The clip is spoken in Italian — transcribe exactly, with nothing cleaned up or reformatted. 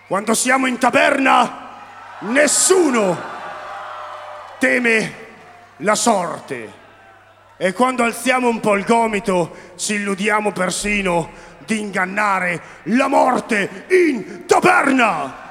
Quando siamo in taberna, nessuno teme la sorte. E quando alziamo un po' il gomito, ci illudiamo persino di ingannare la morte in taberna.